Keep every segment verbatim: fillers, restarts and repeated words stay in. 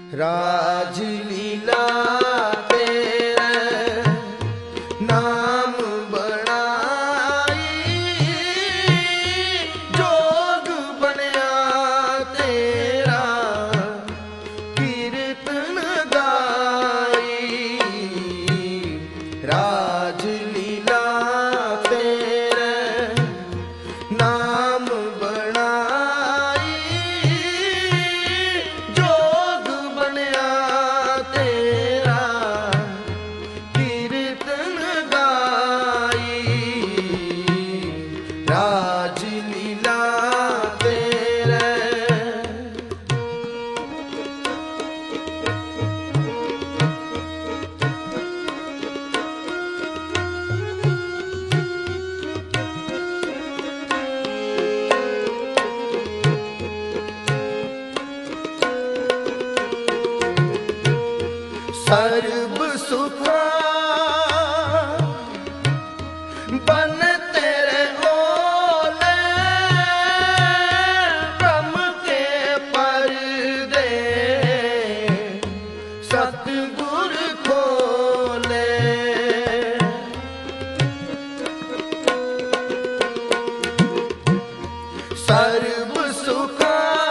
राज लीला तेरे नाम बनाई, जोग बनया तेरा कीर्तन गाई। राज लीला तेरे नाम बनाई, जोग बनया तेरा कीर्तन गाई। राज लीला तेरे सर्ब सुखा बन तेरे ओले, ब्रह्म के पर्दे सतगुर खोले। सर्ब सुखा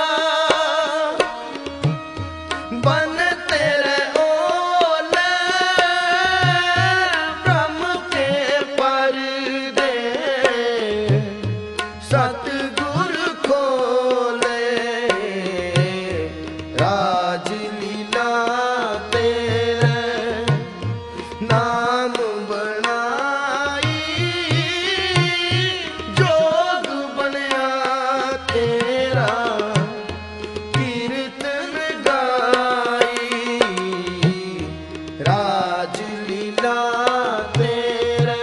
बन तेरे ओले, ब्रह्म के पर्दे सतगुर खोले। राज लीला तेरे नाम बनाई, जोग बनया तेरा कीर्तन गाई। राज लीला तेरे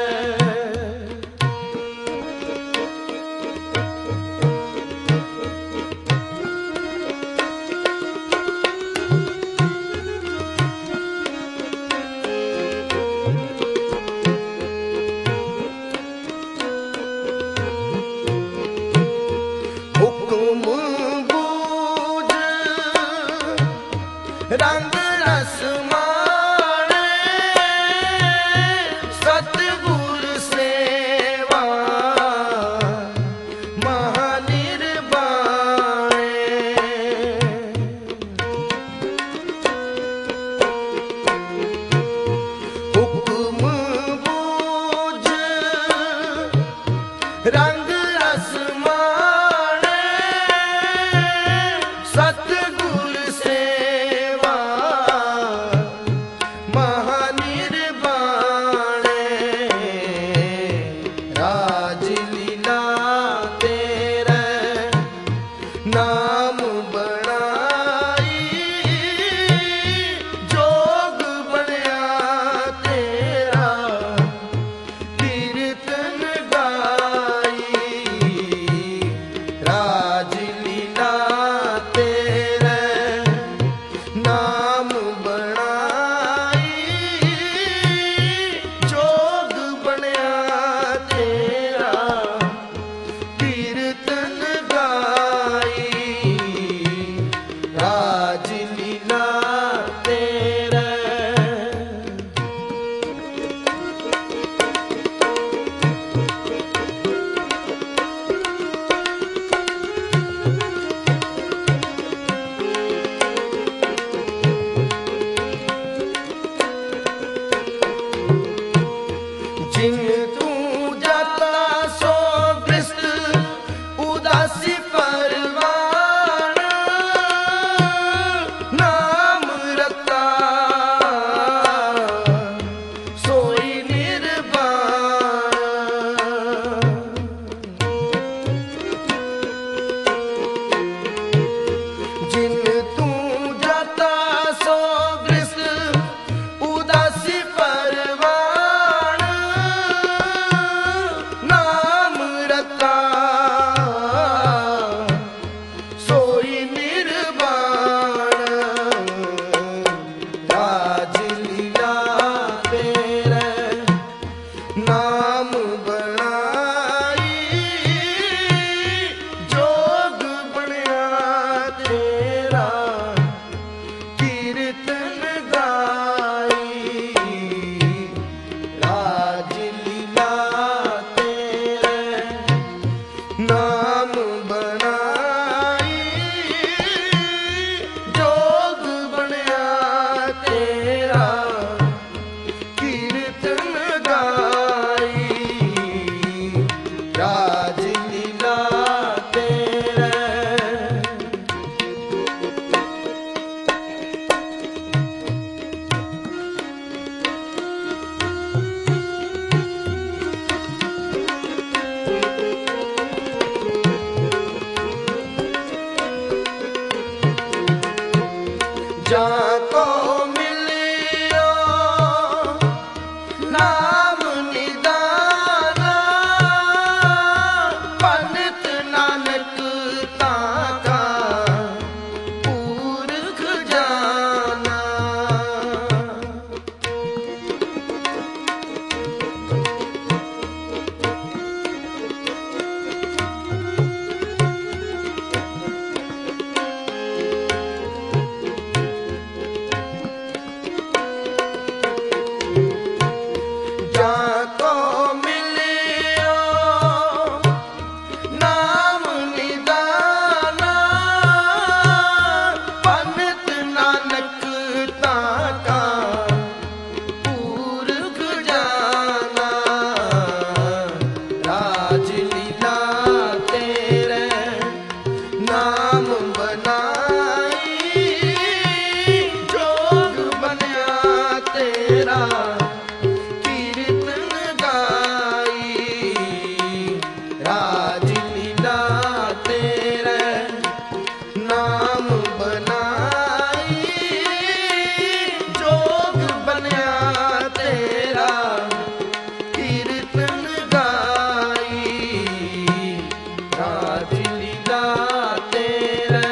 हुक्म बूझ रंग रस माणे, सतगुर सेवा महानिर्वाणे। हुक्म बूझ रंग रस माणे, सतगुर सेवा महानिर्वाणे। राज लीला तेरे नाम बनाई, जोग बनया तेरा कीर्तन गाई। राज लीला तेरे नाम बनाई, जोग बनया तेरा कीर्तन गाई। राज लीला तेरे जिन तू जाता सो दृष्ट उदासी परवान, जाको मिलियो नाम निदाना, पंडित नानक ताका पूरख जाना। जाको मिलियो नाम निदाना, पंडित नानक ताका पूरख जाना। राज लीला तेरे नाम बनाई, जोग बनया तेरा कीर्तन गाई। राज लीला तेरे नाम बनाई, जोग बनया तेरा कीर्तन गाई। राज लीला तेरे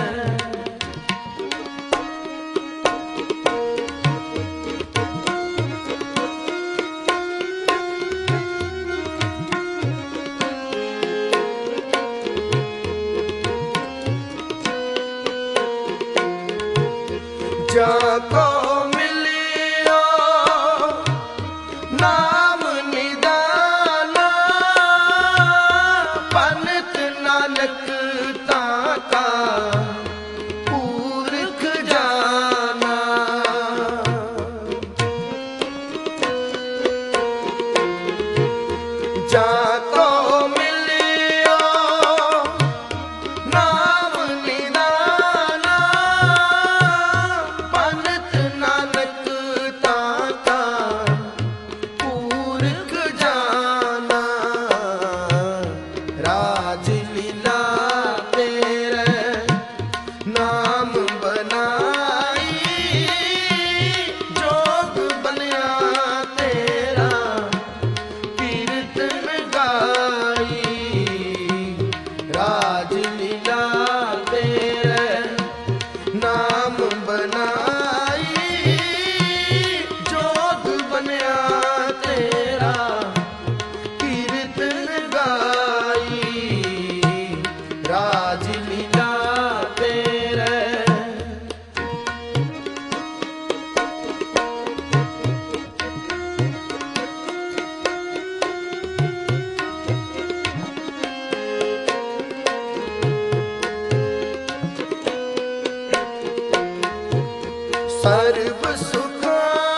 जाको मिलियो नाम निदाना, पंडित नानक ताका पूरख जाना। जाको मिलियो नाम निदाना, पंडित नानक ताका पूरख जाना। राज लीला तेरे नाम बनाई, जोग बनया तेरा कीर्तन गाई। राज लीला तेरे नाम बनाई, जोग बनया तेरा कीर्तन गाई। राज लीला तेरे सर्व सुखा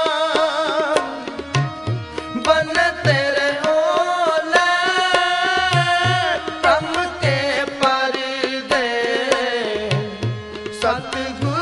बन तेरे ओले, ब्रह्म के पर दे सतगुरु